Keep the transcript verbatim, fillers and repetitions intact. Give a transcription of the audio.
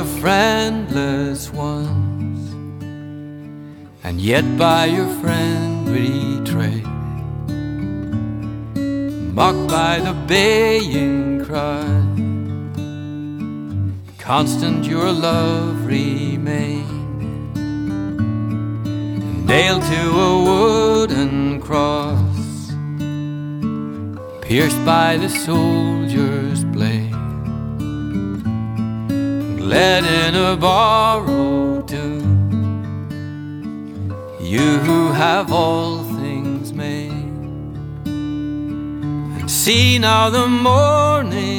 friendless ones, and yet by your friend betrayed, mocked by the baying cry. Constant your love remained, nailed to a wooden cross, pierced by the soldier's blade, led in a borrowed tomb. You who have all things made, and see now the morning